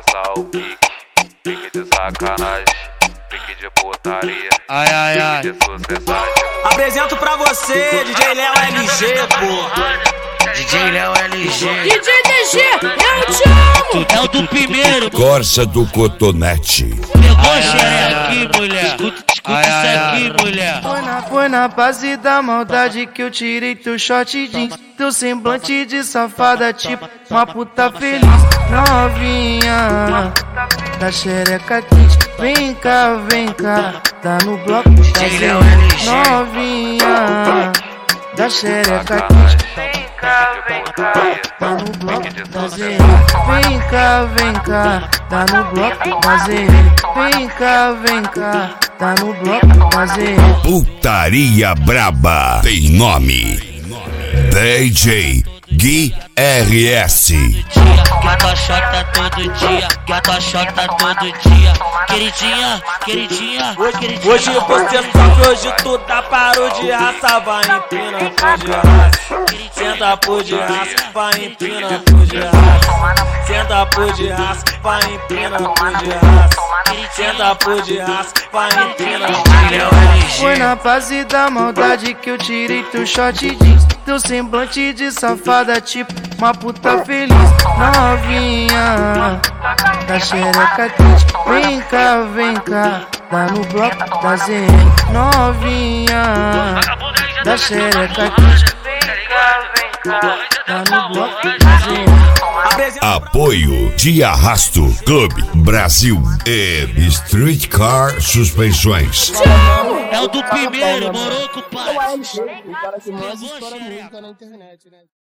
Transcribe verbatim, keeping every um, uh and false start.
começar o pique, pique de sacanagem, pique de putaria, ai, ai, ai. pique de sociedade. Apresento pra você, D J Léo L G, pô. D J Léo L G. D J D G, eu te amo. É o do primeiro. Corsa do Cotonete. Pegou a xereca aqui, mulher. Escuta, escuta isso aqui, mulher. Foi na, foi na base da maldade que eu tirei teu short jeans. Teu semblante de safada, tipo uma puta feliz. Novinha da xereca quente. Vem cá, vem cá, tá no bloco da gente. Novinha da xereca quente. Vem cá, vem cá, tá no bloco da gente. Vem cá, vem cá, tá no bloco da gente. Vem cá, vem cá, tá no bloco da gente. Putaria Braba tem nome. D J Gui R S. Que a tua chota todo dia, que a tua chota todo dia. Queridinha, queridinha, queridinha. Hoje você sabe, hoje tu tá parou de raça. Vai empina por de raça. Senta por de raça, vai empina por de raça. Senta por de raça, vai empina por de raça. Senta por de raça, vai empina por de raça. Foi na base da maldade que eu tirei teu short jeans. Teu semblante de safada, tipo uma puta feliz. Novinha da xereca quente. Vem cá, vem cá, tá no bloco da Z N. Novinha da xereca quente. Vem cá, vem cá, tá no bloco da Z N. Apoio de Arrasto Clube Brasil e Streetcar Suspensões. É o do primeiro, morou com o pai. O L G, o cara que mais estoura música na internet, né?